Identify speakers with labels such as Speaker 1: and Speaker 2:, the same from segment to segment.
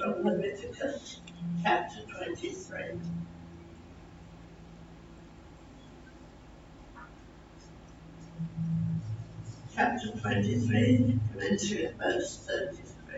Speaker 1: from Leviticus chapter 23. Chapter 23, commencing at verse 33.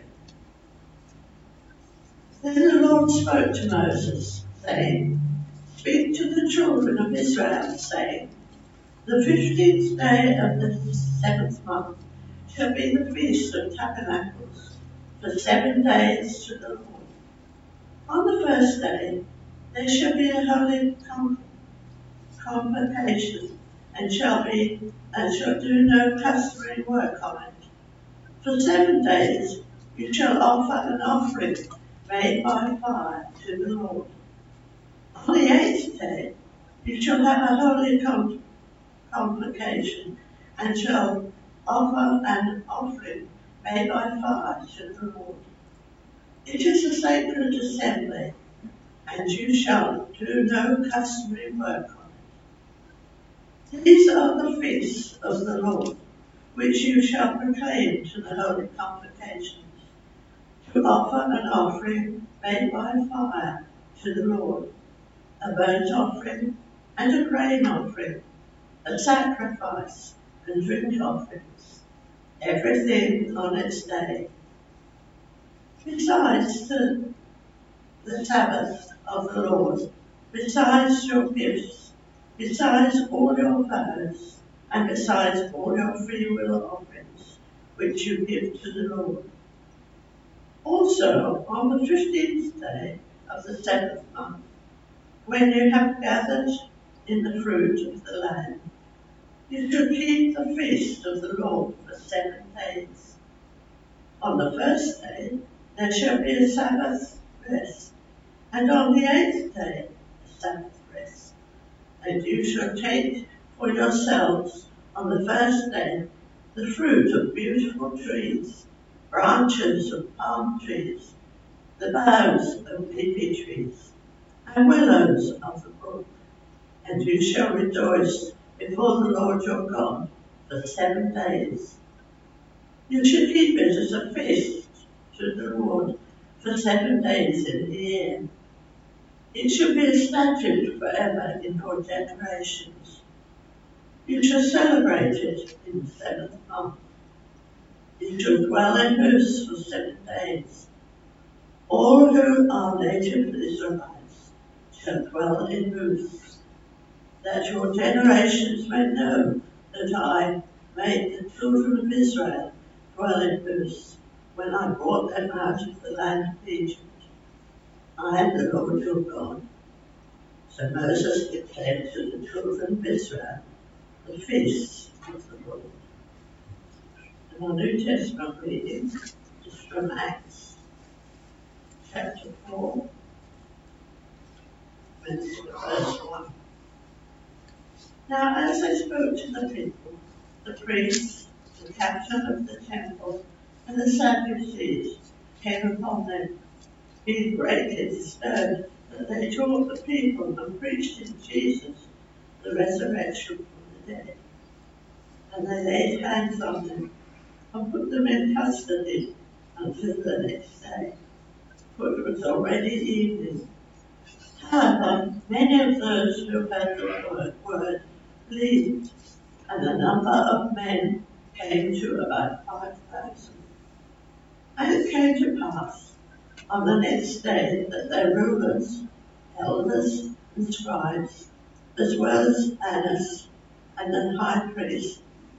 Speaker 1: Then the Lord spoke to Moses, saying, Speak to the children of Israel, saying, The 15th day of the 7th month shall be the Feast of Tabernacles, for 7 days to the Lord. On the first day there shall be a holy convocation, and shall do no customary work on it. For 7 days you shall offer an offering made by fire to the Lord. On the 8th day you shall have a holy convocation, and shall offer an offering made by fire to the Lord. It is a sacred assembly, and you shall do no customary work on it. These are the feasts of the Lord, which you shall proclaim to the holy convocations, to offer an offering made by fire to the Lord, a burnt offering and a grain offering, a sacrifice and drink offerings, everything on its day. Besides the Sabbath of the Lord, besides your gifts, besides all your vows, and besides all your free will offerings, which you give to the Lord. Also, on the 15th day of the 7th month, when you have gathered in the fruit of the land, you shall keep the feast of the Lord for 7 days. On the first day there shall be a Sabbath rest, and on the 8th day a Sabbath rest. And you shall take for yourselves on the first day the fruit of beautiful trees, branches of palm trees, the boughs of leafy trees, and willows of the brook. And you shall rejoice before the Lord your God for 7 days. You shall keep it as a feast to the Lord for 7 days in the year. It shall be a statute forever in your generations. You shall celebrate it in the 7th month. You shall dwell in booths for 7 days. All who are native Israelites shall dwell in booths, that your generations may know that I made the children of Israel dwell in booths when I brought them out of the land of Egypt. I am the Lord your God. So Moses declared to the children of Israel the feasts of the Lord. And our New Testament reading is from Acts chapter 4, verse 1. Now as they spoke to the people, the priests, the captain of the temple, and the Sadducees came upon them, being greatly disturbed that they taught the people and preached in Jesus the resurrection from the dead. And they laid hands on them and put them in custody until the next day, for it was already evening. However, many of those who heard the word believed, and the number of men came to about 5,000. And it came to pass on the next day that their rulers, elders, and scribes, as well as Annas and the high priest,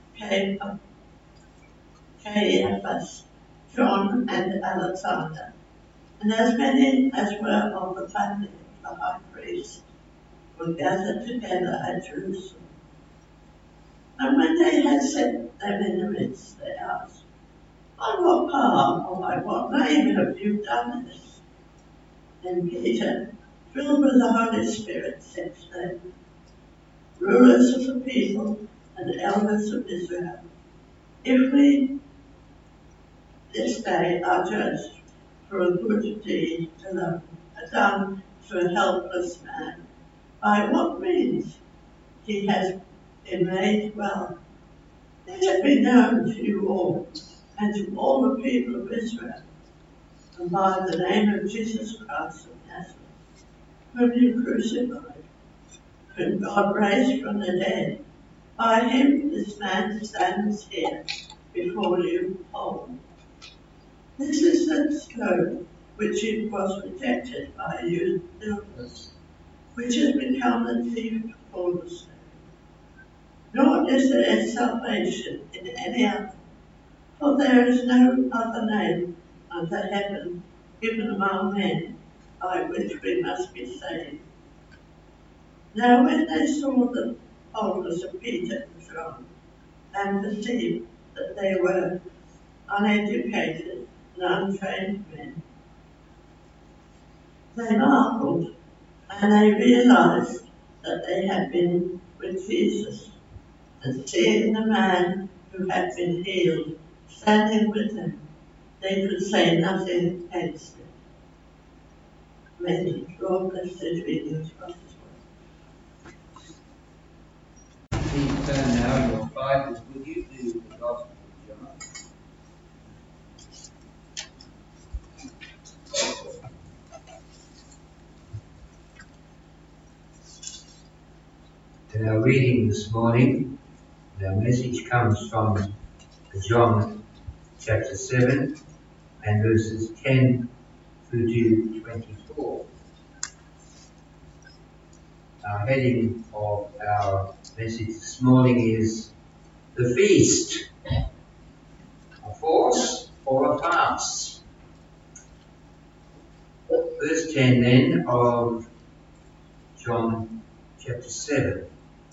Speaker 1: Caiaphas, John, and Alexander, and as many as were of the family of the high priest, were gathered together at Jerusalem. And when they had set them in the midst, they asked, By what power or by what name have you done this? Then Peter, filled with the Holy Spirit, said to them, Rulers of the people and elders of Israel, if we this day are judged for a good deed alone, done to a helpless man, by what means he has been made well, let it be known to you all and to all the people of Israel and by the name of Jesus Christ of Nazareth, whom you crucified, whom God raised from the dead. By him this man stands here before you whole. This is the stone which it was rejected by you builders, which has become the chief cornerstone. Nor is there salvation in any other, for there is no other name under heaven given among men by which we must be saved. Now when they saw the boldness of Peter and John, and perceived that they were uneducated and untrained men, they marveled, and they realized that they had been with Jesus, and seeing the man who had been healed standing with them, they could say nothing against it. May the Lord bless the reading of God's word.
Speaker 2: Please turn now your Bibles with you to the Gospel of John. In our reading this morning, our message comes from John chapter 7 and verses 10 through to 24. Our heading of our message this morning is The Feast, a force or a fast. Verse 10 then of John chapter 7.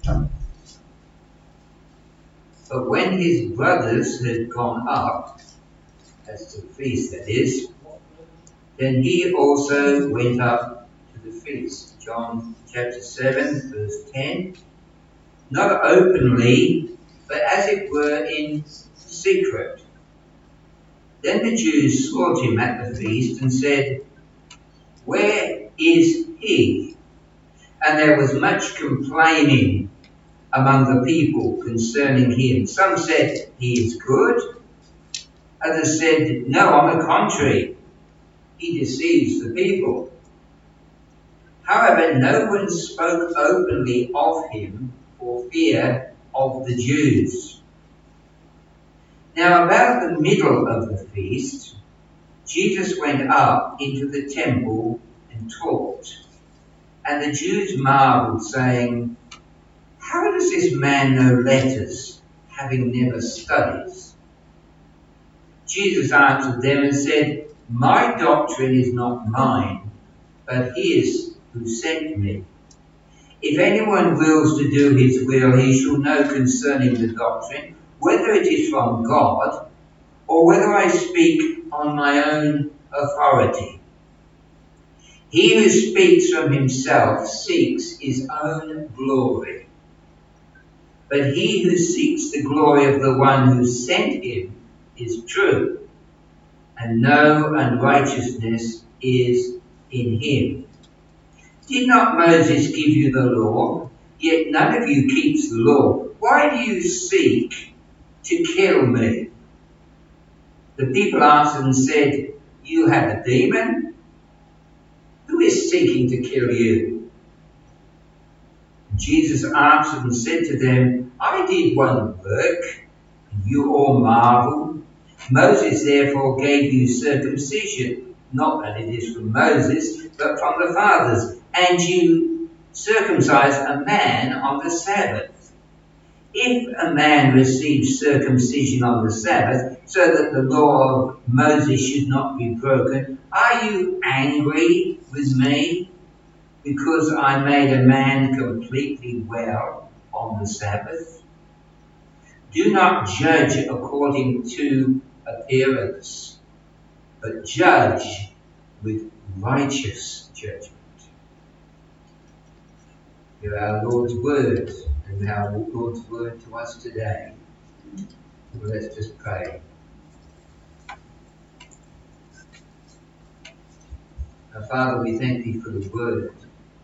Speaker 2: But when his brothers had gone up, as to the feast that is, then he also went up to the feast. John chapter 7 verse 10. Not openly, but as it were in secret. Then the Jews sought him at the feast and said, Where is he? And there was much complaining among the people concerning him. Some said, He is good. Others said, No, on the contrary, he deceives the people. However, no one spoke openly of him for fear of the Jews. Now about the middle of the feast, Jesus went up into the temple and taught. And the Jews marveled, saying, How does this man know letters, having never studied? Jesus answered them and said, My doctrine is not mine, but his who sent me. If anyone wills to do his will, he shall know concerning the doctrine, whether it is from God, or whether I speak on my own authority. He who speaks from himself seeks his own glory. But he who seeks the glory of the one who sent him is true, and no unrighteousness is in him. Did not Moses give you the law? Yet none of you keeps the law. Why do you seek to kill me? The people answered and said, You have a demon? Who is seeking to kill you? Jesus answered and said to them, I did one work, and you all marvel. Moses therefore gave you circumcision, not that it is from Moses, but from the fathers, and you circumcise a man on the Sabbath. If a man receives circumcision on the Sabbath, so that the law of Moses should not be broken, are you angry with me because I made a man completely well on the Sabbath? Do not judge according to appearance, but judge with righteous judgment. Hear our Lord's word, and our Lord's word to us today. Well, let's just pray. Our Father, we thank Thee for the word.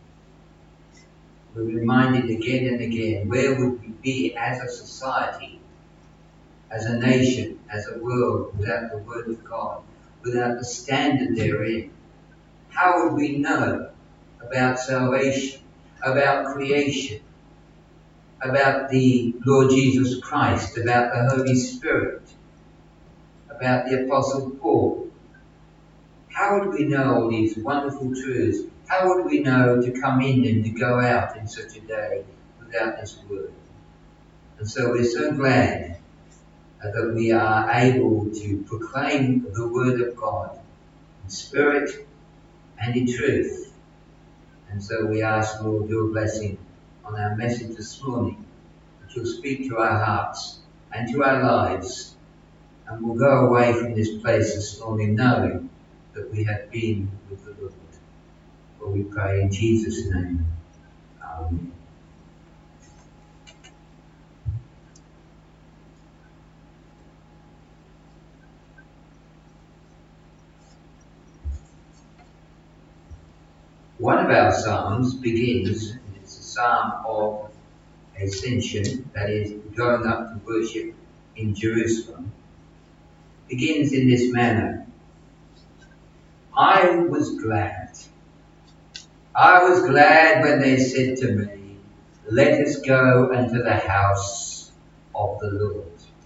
Speaker 2: We're reminded again and again, where would we be as a society, as a nation, as a world without the word of God, without the standard therein, how would we know about salvation, about creation, about the Lord Jesus Christ, about the Holy Spirit, about the Apostle Paul? How would we know all these wonderful truths? How would we know to come in and to go out in such a day without this word? And so we're so glad that we are able to proclaim the word of God in spirit and in truth. And so we ask, Lord, your blessing on our message this morning, that you'll speak to our hearts and to our lives, and we'll go away from this place this morning knowing that we have been with the Lord. For we pray in Jesus' name. Amen. One of our psalms begins, and it's a psalm of ascension, that is, going up to worship in Jerusalem, begins in this manner. I was glad when they said to me, let us go unto the house of the Lord.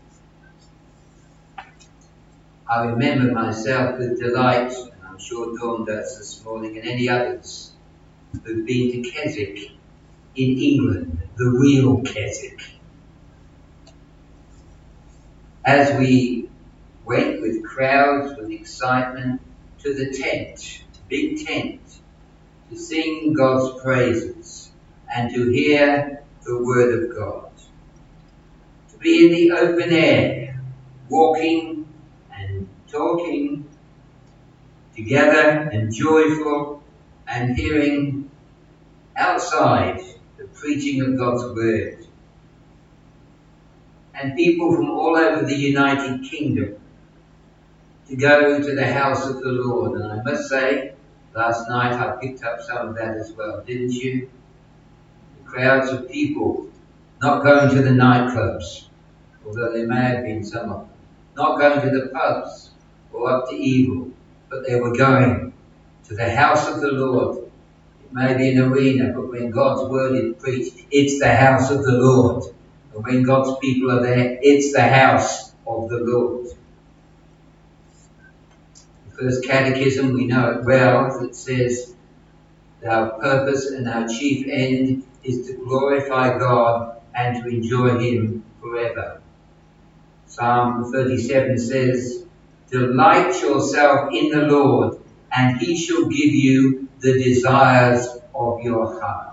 Speaker 2: I remember myself with delight, and I'm sure Dawn does this morning, and any others who've been to Keswick in England, the real Keswick. As we went with crowds, with excitement, to the tent, big tent, to sing God's praises and to hear the word of God. To be in the open air, walking and talking together and joyful and hearing outside the preaching of God's word. And people from all over the United Kingdom to go to the house of the Lord. And I must say, last night I picked up some of that as well, didn't you? The crowds of people not going to the nightclubs, although there may have been some of them, not going to the pubs or up to evil, but they were going to the house of the Lord. It may be an arena, but when God's word is preached, it's the house of the Lord. And when God's people are there, it's the house of the Lord. The First Catechism, we know it well, it says our purpose and our chief end is to glorify God and to enjoy Him forever. Psalm 37 says, delight yourself in the Lord, and He shall give you the desires of your heart.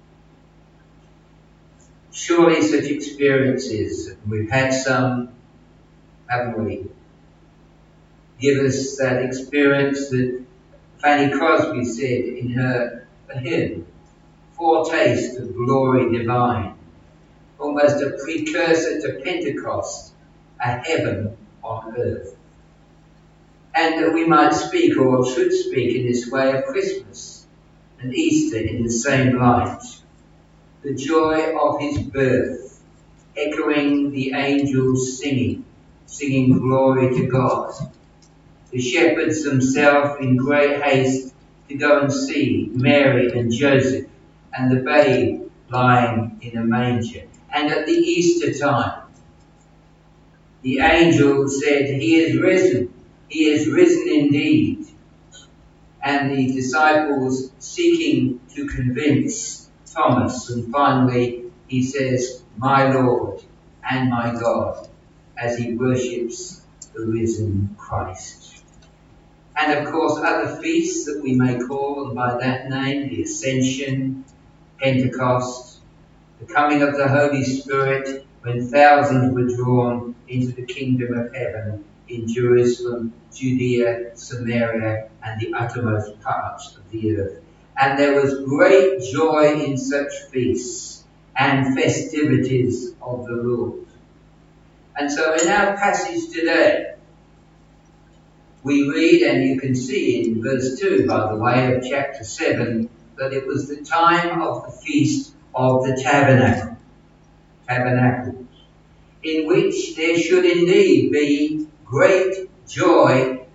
Speaker 2: Surely such experiences, and we've had some, haven't we? Give us that experience that Fanny Crosby said in her hymn, foretaste of glory divine, almost a precursor to Pentecost, a heaven on earth. And that we might speak, or should speak in this way, of Christmas and Easter in the same light. The joy of His birth, echoing the angels singing glory to God. The shepherds themselves in great haste to go and see Mary and Joseph and the babe lying in a manger. And at the Easter time, the angel said, He is risen. He is risen indeed. And the disciples seeking to convince Thomas, and finally he says, my Lord and my God, as he worships the risen Christ. And of course other feasts that we may call by that name, the Ascension, Pentecost, the coming of the Holy Spirit, when thousands were drawn into the kingdom of heaven in Jerusalem, Judea, Samaria, and the uttermost parts of the earth. And there was great joy in such feasts and festivities of the Lord. And so in our passage today, we read, and you can see in verse 2, by the way, of chapter 7, that it was the time of the feast of the tabernacles, in which there should indeed be great joy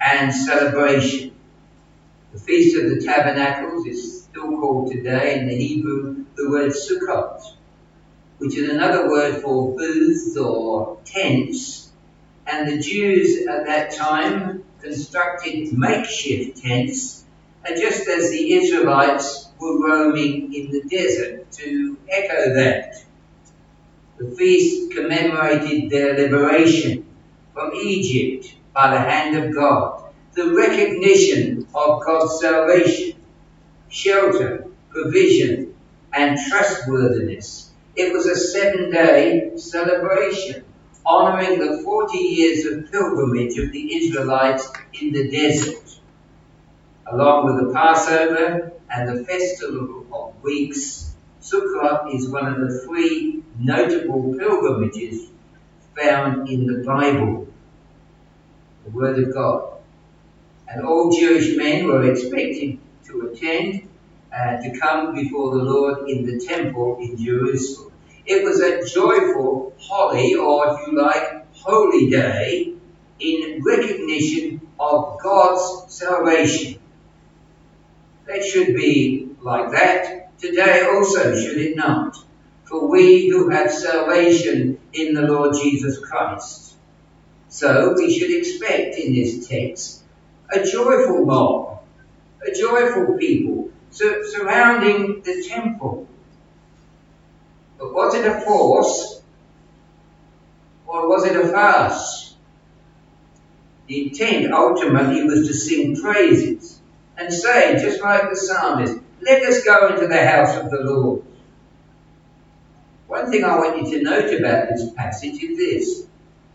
Speaker 2: and celebration. The Feast of the Tabernacles is still called today in the Hebrew the word Sukkot, which is another word for booths or tents, and the Jews at that time constructed makeshift tents, just as the Israelites were roaming in the desert to echo that. The feast commemorated their liberation from Egypt by the hand of God, the recognition of God's salvation, shelter, provision, and trustworthiness. It was a 7-day celebration, honouring the 40 years of pilgrimage of the Israelites in the desert. Along with the Passover and the Festival of Weeks, Sukkot is one of the 3 notable pilgrimages found in the Bible, the Word of God. And all Jewish men were expected to attend, to come before the Lord in the temple in Jerusalem. It was a joyful, holy, or if you like, holy day in recognition of God's salvation. That should be like that today also, should it not? For we who have salvation in the Lord Jesus Christ. So we should expect in this text a joyful mob, a joyful people surrounding the temple. But was it a force or was it a farce? The intent ultimately was to sing praises and say, just like the psalmist, let us go into the house of the Lord. One thing I want you to note about this passage is this,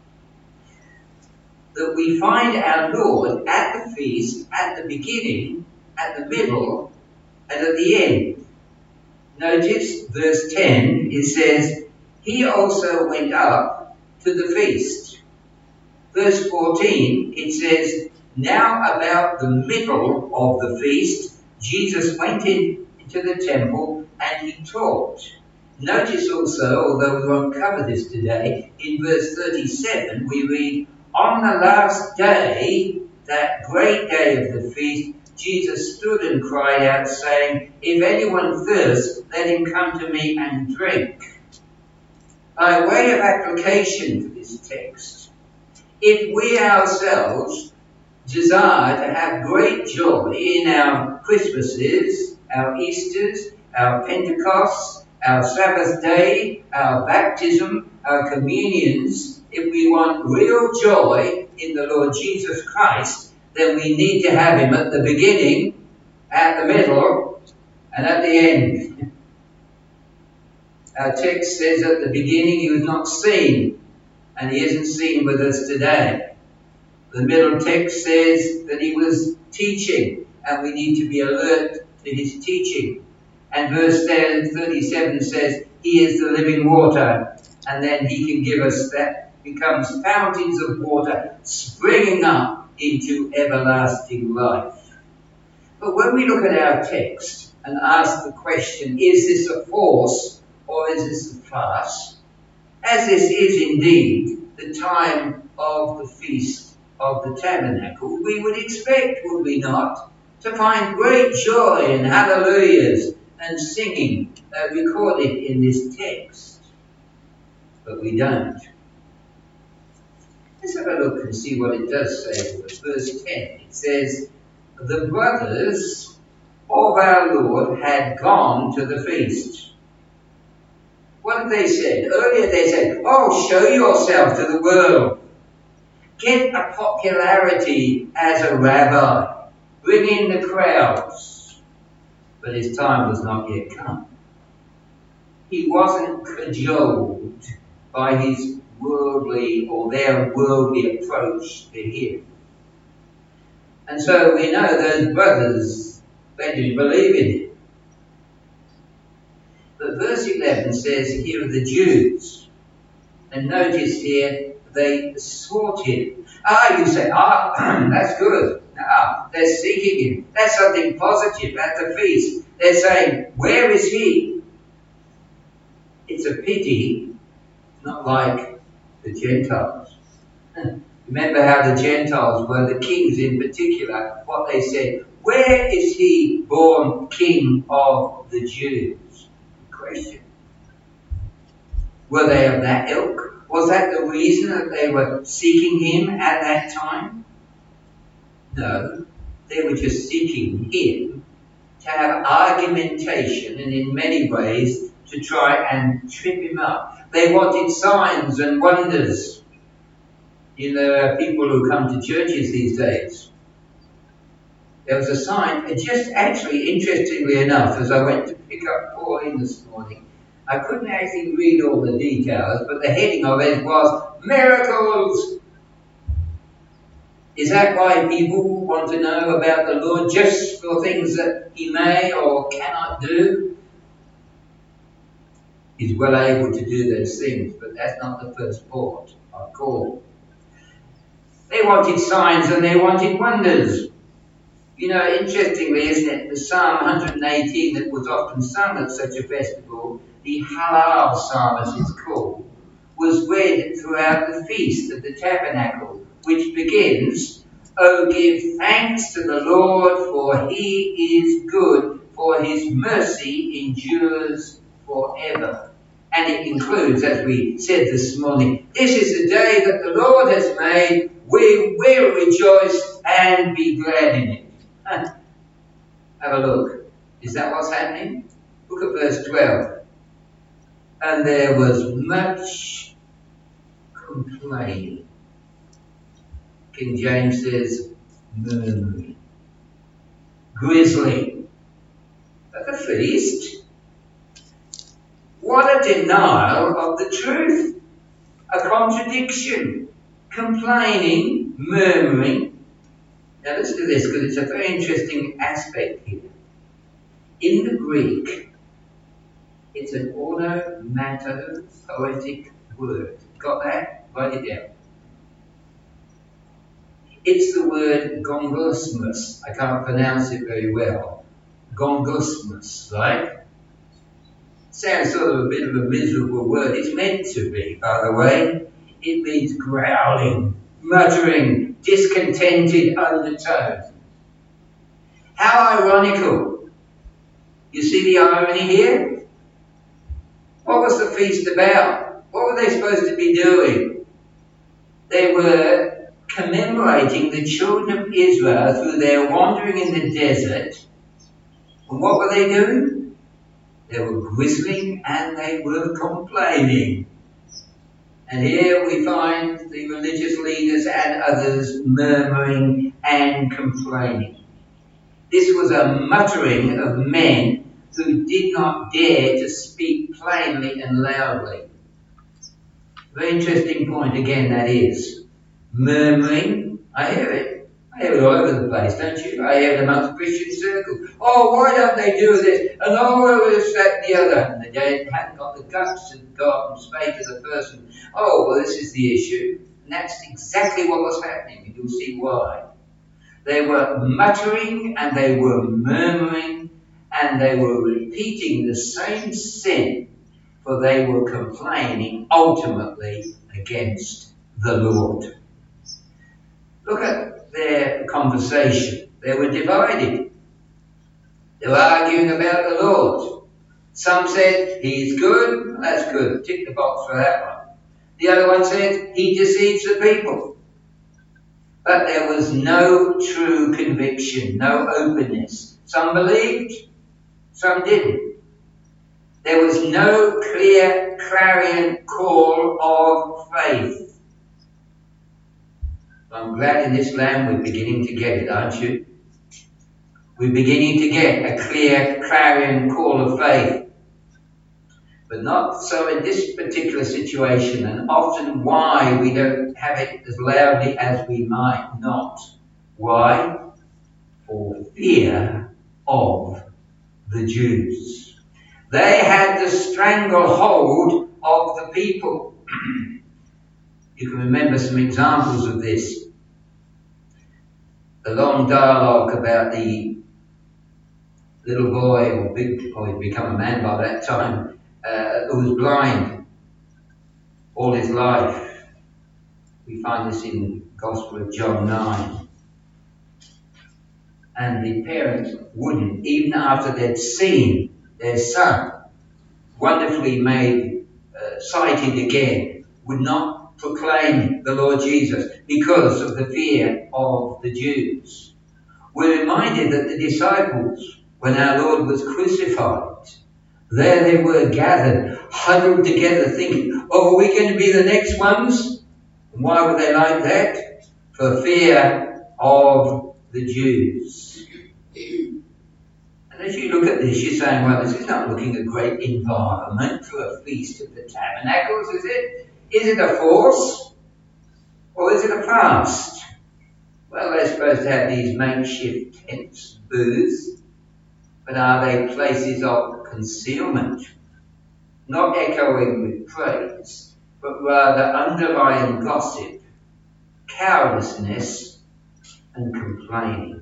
Speaker 2: that we find our Lord at the feast, at the beginning, at the middle, and at the end. Notice verse 10, it says, he also went up to the feast. Verse 14, it says, now about the middle of the feast, Jesus went into the temple and he taught. Notice also, although we won't cover this today, in verse 37 we read, on the last day, that great day of the feast, Jesus stood and cried out, saying, if anyone thirsts, let him come to me and drink. By way of application to this text, if we ourselves desire to have great joy in our Christmases, our Easters, our Pentecosts, our Sabbath day, our baptism, our communions, if we want real joy in the Lord Jesus Christ, then we need to have him at the beginning, at the middle, and at the end. Our text says at the beginning he was not seen, and he isn't seen with us today. The middle text says that he was teaching, and we need to be alert to his teaching. And verse 37 says, he is the living water, and then he can give us that, becomes fountains of water springing up into everlasting life. But when we look at our text and ask the question, is this a force or is this a farce? As this is indeed the time of the Feast of the Tabernacle, we would expect, would we not, to find great joy and hallelujahs and singing recorded in this text. But we don't. Let's have a look and see what it does say. Verse 10, it says, the brothers of our Lord had gone to the feast. What have they said? Earlier they said, oh, show yourself to the world. Get a popularity as a rabbi. Bring in the crowds. But his time was not yet come. He wasn't cajoled by his worldly or their worldly approach to him. And so we know those brothers, they didn't believe in him. But verse 11 says here of the Jews, and notice here, they sought him. You say, that's good. They're seeking him. That's something positive at the feast. They're saying, where is he? It's a pity, not like the Gentiles. Remember how the Gentiles were, the kings in particular, what they said, where is he born king of the Jews? Question. Were they of that ilk? Was that the reason that they were seeking him at that time? No, they were just seeking him to have argumentation and in many ways to try and trip him up. They wanted signs and wonders. You know, there are people who come to churches these days. There was a sign, just actually, interestingly enough, as I went to pick up Pauline this morning, I couldn't actually read all the details, but the heading of it was Miracles. Is that why people want to know about the Lord, just for things that he may or cannot do? He's well able to do those things, but that's not the first port of call. They wanted signs and they wanted wonders. You know, interestingly, isn't it, the Psalm 118 that was often sung at such a festival, the Hallel Psalm as it's called, was read throughout the feast of the tabernacle, which begins, "Oh, give thanks to the Lord, for he is good, for his mercy endures forever." And it includes, as we said this morning, "This is the day that the Lord has made, we will rejoice and be glad in it." Have a look. Is that what's happening? Look at verse 12. And there was much complaining. King James says murmuring. Grisly. At the feast. What a denial of the truth. A contradiction. Complaining, murmuring. Now listen to this, because it's a very interesting aspect here. In the Greek, it's an onomatopoetic word. Got that? Write it down. It's the word gongosmos. I can't pronounce it very well. Gongosmos, right? Sounds sort of a bit of a miserable word. It's meant to be, by the way. It means growling, muttering, discontented undertones. How ironical. You see the irony here? What was the feast about? What were they supposed to be doing? They were commemorating the children of Israel through their wandering in the desert. And what were they doing? They were grizzling and they were complaining. And here we find the religious leaders and others murmuring and complaining. This was a muttering of men who did not dare to speak plainly and loudly. Very interesting point again, that is. Murmuring, I hear it. I hear it all over the place, don't you? I hear it amongst Christian circles. Oh, why don't they do this? And oh, this, that, and the other. And they haven't got the guts to go up and say to the person, oh, well, this is the issue. And that's exactly what was happening, and you'll see why. They were muttering and they were murmuring and they were repeating the same sin, for they were complaining ultimately against the Lord. Look at their conversation. They were divided. They were arguing about the Lord. Some said, he's good. Well, that's good. Tick the box for that one. The other one said, he deceives the people. But there was no true conviction, no openness. Some believed, some didn't. There was no clear clarion call of faith. I'm glad in this land we're beginning to get it, aren't you? We're beginning to get a clear clarion call of faith. But not so in this particular situation, and often why we don't have it as loudly as we might not. Why? For fear of the Jews. They had the stranglehold of the people. You can remember some examples of this. The long dialogue about the little boy, or he'd become a man by that time, who was blind all his life. We find this in the Gospel of John 9. And the parents wouldn't, even after they'd seen their son wonderfully made, sighted again, would not proclaim the Lord Jesus because of the fear of the Jews. We're reminded that the disciples, when our Lord was crucified, there they were gathered, huddled together, thinking, oh, are we going to be the next ones? And why were they like that? For fear of the Jews. And as you look at this, you're saying, well, this is not looking a great environment for a Feast of the Tabernacles, is it? Is it a force? Or is it a fast? Well, they're supposed to have these makeshift tents, booths, but are they places of concealment? Not echoing with praise, but rather underlying gossip, carelessness, and complaining.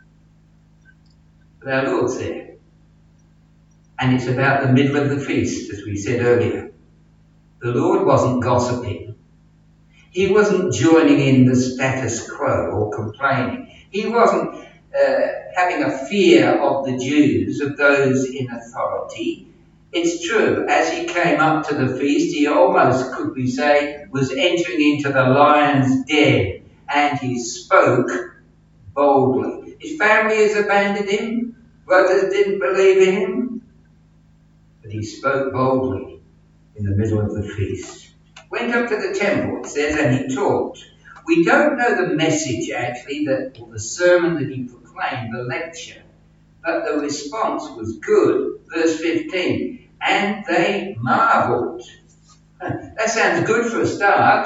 Speaker 2: But our Lord's there. And it's about the middle of the feast, as we said earlier. The Lord wasn't gossiping. He wasn't joining in the status quo or complaining. He wasn't having a fear of the Jews, of those in authority. It's true, as he came up to the feast, he almost, could we say, was entering into the lion's den, and he spoke boldly. His family has abandoned him. Brothers didn't believe in him. But he spoke boldly in the middle of the feast. Went up to the temple, it says, and he taught. We don't know the message, actually, or the sermon that he proclaimed, the lecture. But the response was good. Verse 15. And they marveled. That sounds good for a start.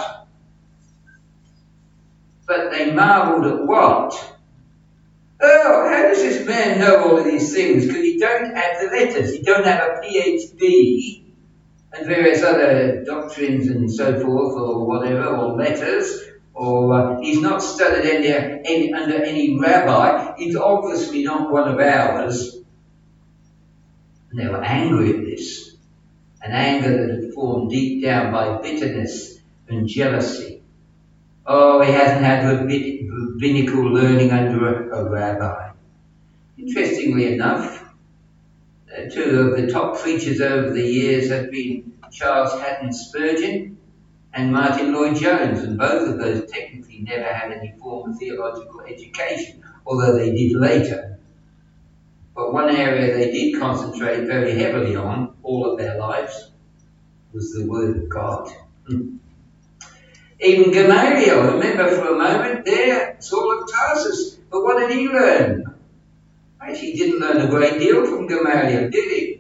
Speaker 2: But they marveled at what? Oh, how does this man know all of these things? Because he don't have the letters. He don't have a PhD and various other doctrines and so forth, or whatever, or letters, or he's not studied under any rabbi. He's obviously not one of ours. And they were angry at this, an anger that had formed deep down by bitterness and jealousy. Oh, he hasn't had rabbinical learning under a rabbi. Interestingly enough, two of the top preachers over the years have been Charles Haddon Spurgeon and Martin Lloyd-Jones, and both of those technically never had any form of theological education, although they did later. But one area they did concentrate very heavily on all of their lives was the Word of God. Even Gamaliel, remember for a moment there, Saul of Tarsus. But what did he learn? Actually, he didn't learn a great deal from Gamaliel, did he?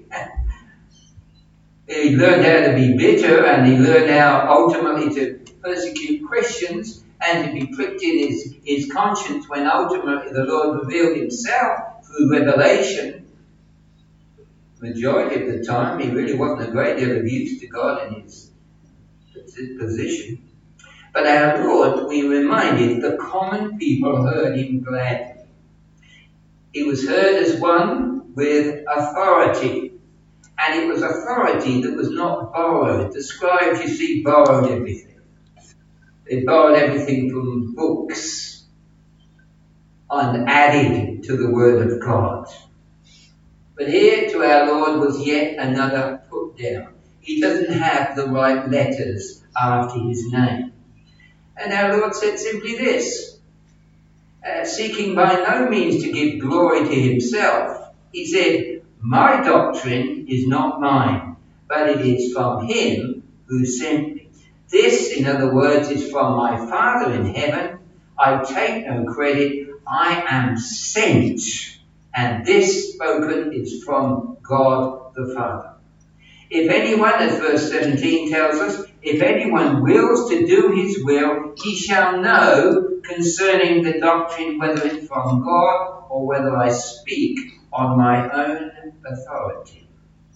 Speaker 2: He learned how to be bitter, and he learned how ultimately to persecute Christians and to be pricked in his conscience when ultimately the Lord revealed himself through revelation. The majority of the time, he really wasn't a great deal of use to God in his position. But our Lord, we reminded, the common people heard him gladly. He was heard as one with authority. And it was authority that was not borrowed. The scribes, you see, borrowed everything. They borrowed everything from books and added to the Word of God. But here to our Lord was yet another put down. He doesn't have the right letters after his name. And our Lord said simply this, seeking by no means to give glory to himself. He said, my doctrine is not mine, but it is from him who sent me. This, in other words, is from my Father in heaven. I take no credit. I am sent. And this spoken is from God the Father. If anyone, as verse 17 tells us, if anyone wills to do his will, he shall know concerning the doctrine whether it's from God or whether I speak on my own authority.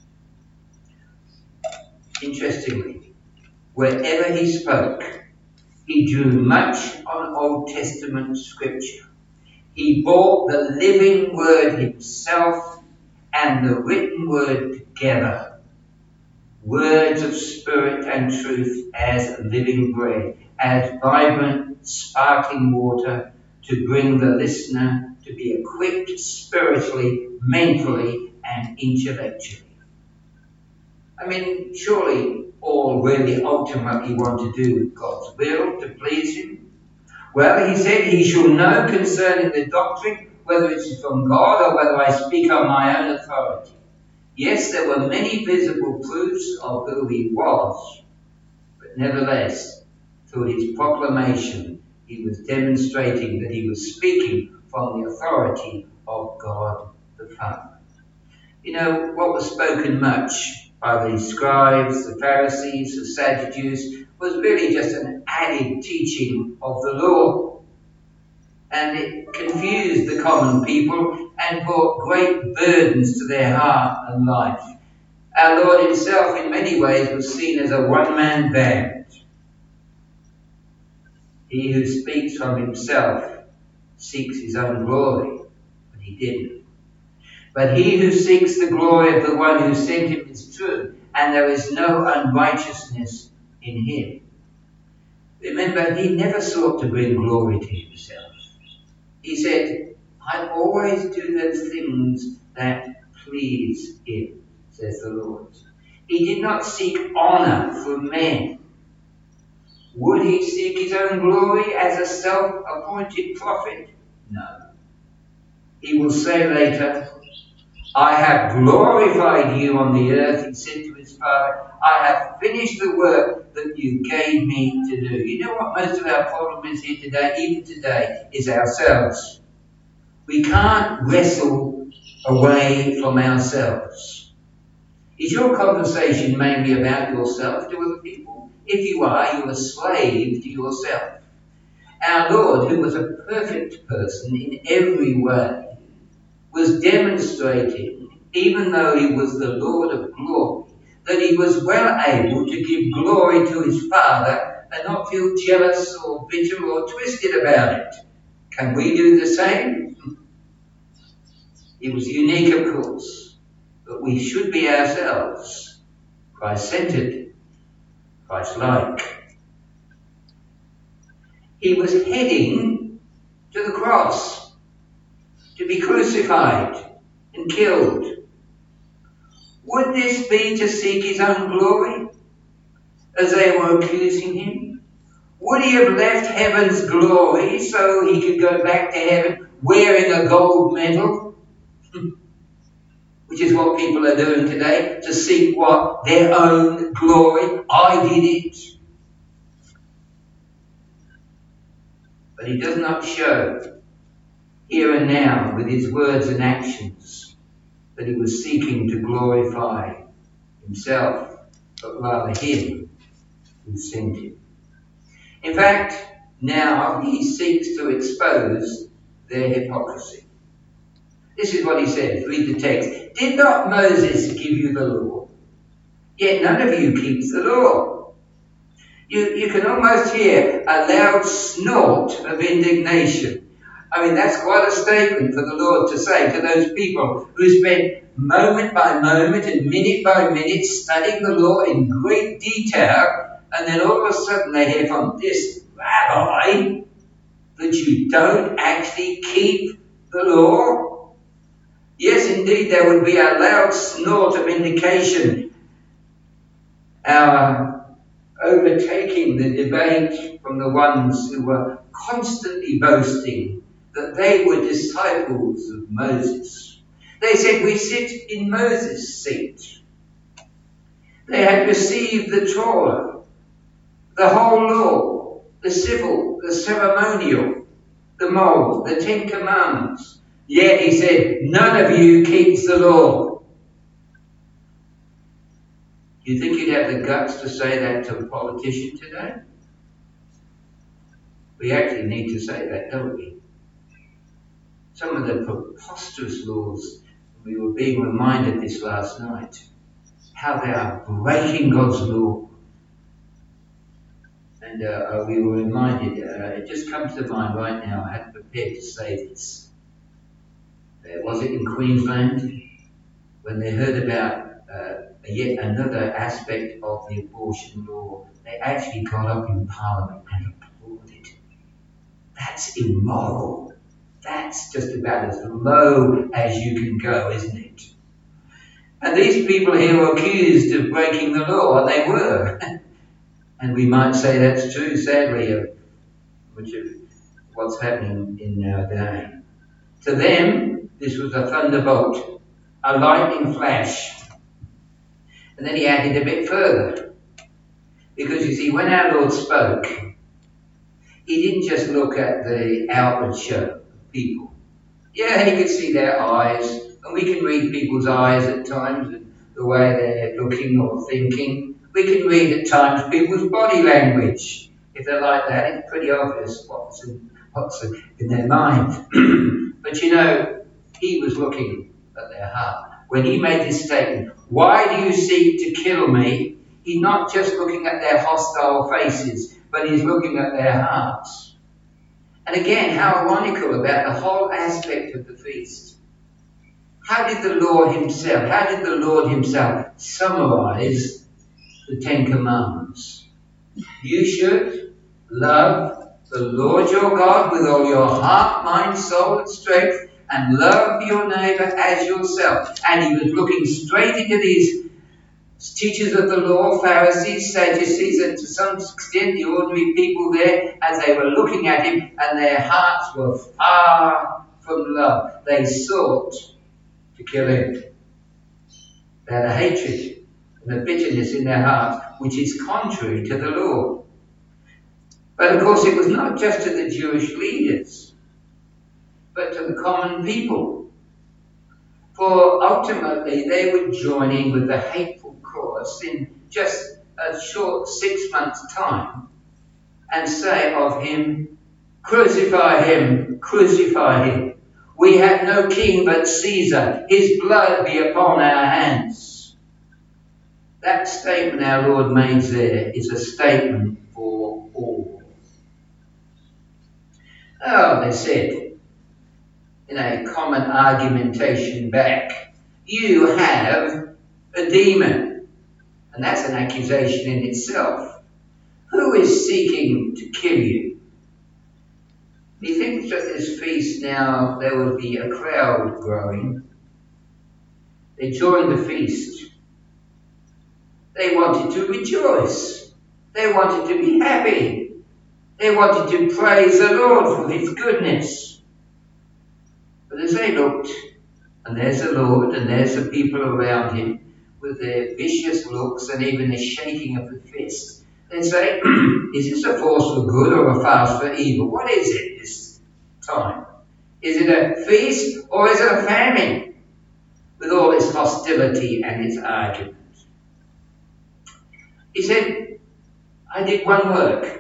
Speaker 2: Interestingly, wherever he spoke, he drew much on Old Testament scripture. He brought the living word himself and the written word together. Words of spirit and truth as living bread. as vibrant, sparkling water to bring the listener to be equipped spiritually, mentally, and intellectually. I mean, surely all really ultimately want to do God's will, to please Him. Well, He said, He shall know concerning the doctrine, whether it's from God or whether I speak on my own authority. Yes, there were many visible proofs of who He was, but nevertheless, through His proclamation, He was demonstrating that He was speaking from the authority of God the Father. You know, what was spoken much by the scribes, the Pharisees, the Sadducees, was really just an added teaching of the law. And it confused the common people and brought great burdens to their heart and life. Our Lord Himself, in many ways, was seen as a one-man band. He who speaks from himself seeks his own glory, but He didn't. But he who seeks the glory of the one who sent Him is true, and there is no unrighteousness in Him. Remember, He never sought to bring glory to Himself. He said, I always do those things that please Him, says the Lord. He did not seek honour from men. Would He seek His own glory as a self-appointed prophet? No. He will say later, I have glorified you on the earth, He said to His Father. I have finished the work that you gave me to do. You know what most of our problem is here today, even today, is ourselves. We can't wrestle away from ourselves. Is your conversation mainly about yourself to other people? If you are, you're a slave to yourself. Our Lord, who was a perfect person in every way, was demonstrating, even though He was the Lord of glory, that He was well able to give glory to His Father and not feel jealous or bitter or twisted about it. Can we do the same? He was unique, of course, but we should be ourselves, Christ-centered, Christ-like. He was heading to the cross, to be crucified and killed. Would this be to seek His own glory, as they were accusing Him? Would He have left heaven's glory so He could go back to heaven wearing a gold medal? Which is what people are doing today, to seek what? Their own glory. I did it. But He does not show here and now with His words and actions that He was seeking to glorify Himself, but rather Him who sent Him. In fact, now He seeks to expose their hypocrisy. This is what He says. Read the text. Did not Moses give you the law? Yet none of you keeps the law. You can almost hear a loud snort of indignation. I mean, that's quite a statement for the Lord to say to those people who spent moment by moment and minute by minute studying the law in great detail, and then all of a sudden they hear from this rabbi that you don't actually keep the law. Yes, indeed, there would be a loud snort of indignation, overtaking the debate from the ones who were constantly boasting that they were disciples of Moses. They said, we sit in Moses' seat. They had received the Torah, the whole law, the civil, the ceremonial, the moral, the 10 Commandments. Yet He said, none of you keeps the law. Do you think you'd have the guts to say that to a politician today? We actually need to say that, don't we? Some of the preposterous laws, we were being reminded this last night, how they are breaking God's law. And we were reminded, it just comes to mind right now, I hadn't prepared to say this. Was it in Queensland? When they heard about yet another aspect of the abortion law. They actually got up in Parliament and applauded. That's immoral. That's just about as low as you can go, isn't it? And these people here were accused of breaking the law, and they were. And we might say that's true, sadly, of what's happening in our day. To them, this was a thunderbolt, a lightning flash. And then he added a bit further. Because you see, when our Lord spoke, he didn't just look at the outward show of people. Yeah, he could see their eyes, and we can read people's eyes at times, and the way they're looking or thinking. We can read at times people's body language. If they're like that, it's pretty obvious what's in their mind. But you know, he was looking at their heart. When he made this statement, "Why do you seek to kill me?" He's not just looking at their hostile faces, but he's looking at their hearts. And again, how ironical about the whole aspect of the feast. How did the Lord himself summarize the Ten Commandments? You should love the Lord your God with all your heart, mind, soul, and strength, and love your neighbour as yourself. And he was looking straight into these teachers of the law, Pharisees, Sadducees, and to some extent the ordinary people there, as they were looking at him, and their hearts were far from love. They sought to kill him. They had a hatred and a bitterness in their hearts, which is contrary to the law. But of course it was not just to the Jewish leaders, but to the common people. For ultimately they would join in with the hateful chorus in just a short 6 months' time and say of him, "Crucify him, crucify him. We have no king but Caesar. His blood be upon our hands." That statement our Lord made there is a statement for all. Oh, they said, in a common argumentation back, "You have a demon." And that's an accusation in itself. Who is seeking to kill you? Do you think at this feast now there would be a crowd growing? They joined the feast. They wanted to rejoice. They wanted to be happy. They wanted to praise the Lord for his goodness. But as they looked, and there's the Lord, and there's the people around him, with their vicious looks and even a shaking of the fist, they say, "Is this a force for good or a fast for evil? What is it this time? Is it a feast or is it a famine?" With all its hostility and its argument. He said, "I did one work."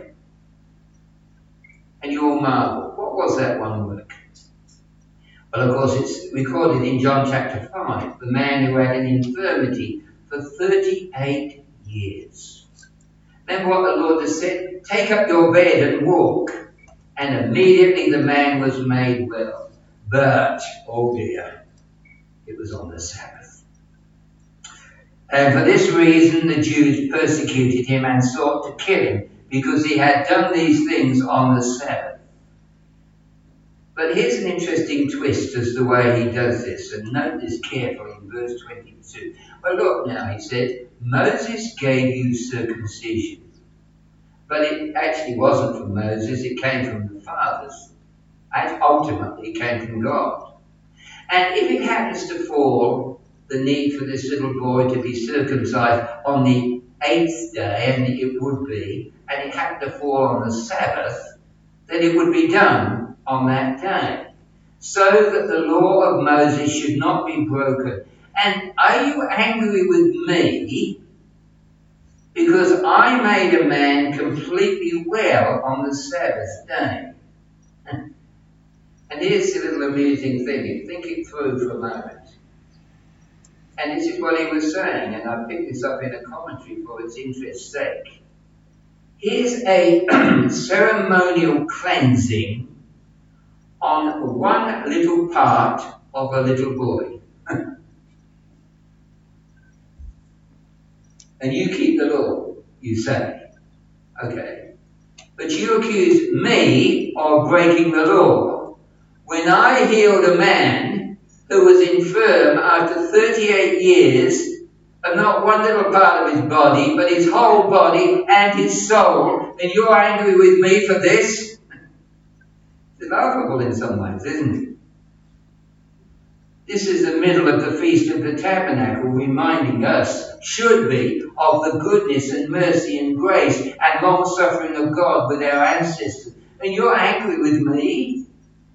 Speaker 2: And you all marvel. What was that one work? Well, of course, it's recorded in John chapter 5. The man who had an infirmity for 38 years. Remember what the Lord has said? "Take up your bed and walk." And immediately the man was made well. But, oh dear, it was on the Sabbath. And for this reason the Jews persecuted him and sought to kill him, because he had done these things on the Sabbath. But here's an interesting twist as to the way he does this, and note this carefully in verse 22. "Well, look now," he said, "Moses gave you circumcision." But it actually wasn't from Moses, it came from the fathers. And ultimately it came from God. And if it happens to fall, the need for this little boy to be circumcised on the 8th day, and it would be, and it happened to fall on the Sabbath, then it would be done on that day, so that the law of Moses should not be broken. And are you angry with me because I made a man completely well on the Sabbath day? And here's the little amusing thing. Think it through for a moment. And this is what he was saying, and I picked this up in a commentary for its interest's sake. Here's a ceremonial cleansing on one little part of a little boy. And you keep the law, you say. Okay. But you accuse me of breaking the law when I healed a man who was infirm after 38 years, and not one little part of his body, but his whole body and his soul, and you're angry with me for this? It's laughable in some ways, isn't it? This is the middle of the Feast of the Tabernacle, reminding us, should be, of the goodness and mercy and grace and long-suffering of God with our ancestors. And you're angry with me?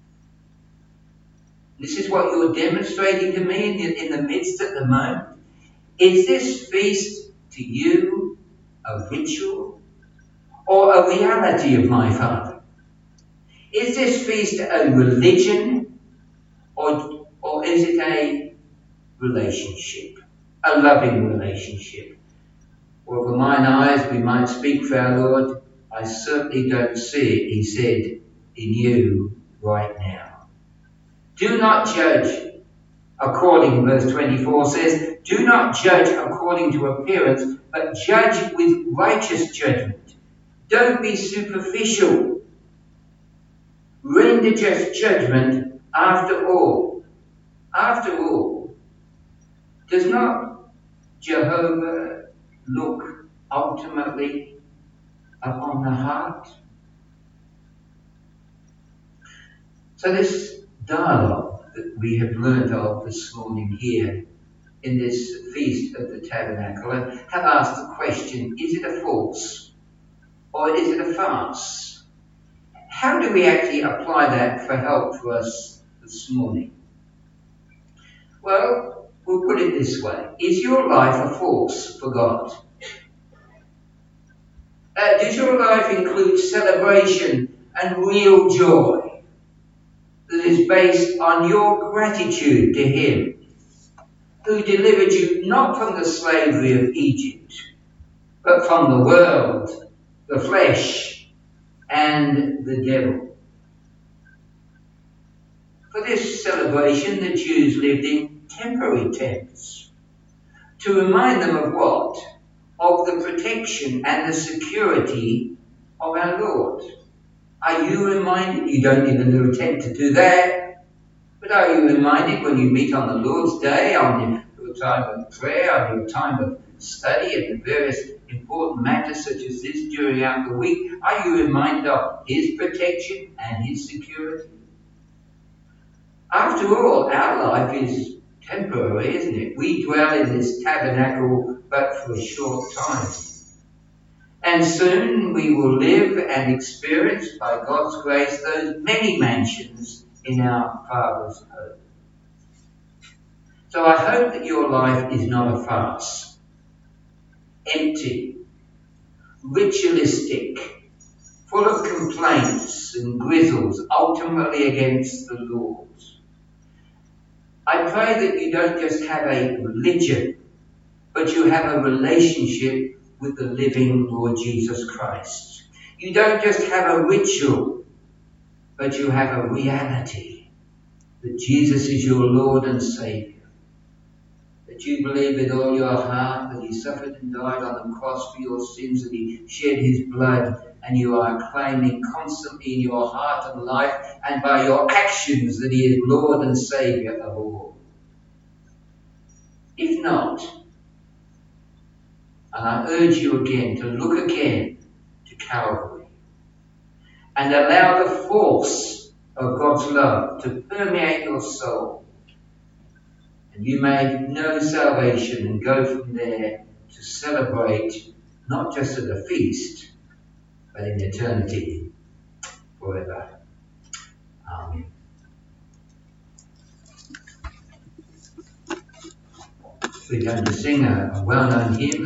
Speaker 2: This is what you're demonstrating to me in the midst at the moment? Is this feast to you a ritual or a reality of my Father? Is this feast a religion or is it a relationship, a loving relationship? Well, for mine eyes, we might speak for our Lord, I certainly don't see it, he said, in you right now. Do not judge according, verse 24 says, do not judge according to appearance, but judge with righteous judgment. Don't be superficial. Render just judgment after all. After all, does not Jehovah look ultimately upon the heart? So this dialogue that we have learnt of this morning here in this Feast of the Tabernacle, and have asked the question, is it a farce or is it a farce? How do we actually apply that for help for us this morning? Well, we'll put it this way. Is your life a farce for God? Does your life include celebration and real joy that is based on your gratitude to Him, who delivered you not from the slavery of Egypt, but from the world, the flesh, and the devil? For this celebration, the Jews lived in temporary tents to remind them of what? Of the protection and the security of our Lord. Are you reminded? You don't need a little tent to do that. But are you reminded when you meet on the Lord's Day, on your time of prayer, on your time of study, and the various important matters such as this during the week, are you reminded of His protection and His security? After all, our life is temporary, isn't it? We dwell in this tabernacle but for a short time. And soon we will live and experience, by God's grace, those many mansions in our Father's home. So I hope that your life is not a farce, empty, ritualistic, full of complaints and grizzles, ultimately against the Lord. I pray that you don't just have a religion, but you have a relationship with the living Lord Jesus Christ. You don't just have a ritual, but you have a reality that Jesus is your Lord and Saviour. That you believe with all your heart that He suffered and died on the cross for your sins, that He shed His blood, and you are claiming constantly in your heart and life and by your actions that He is Lord and Saviour of all. If not, and I urge you again to look again to Calvary and allow the force of God's love to permeate your soul, and you may know salvation and go from there to celebrate not just at a feast, but in eternity forever. Amen. We're going to sing a well-known hymn.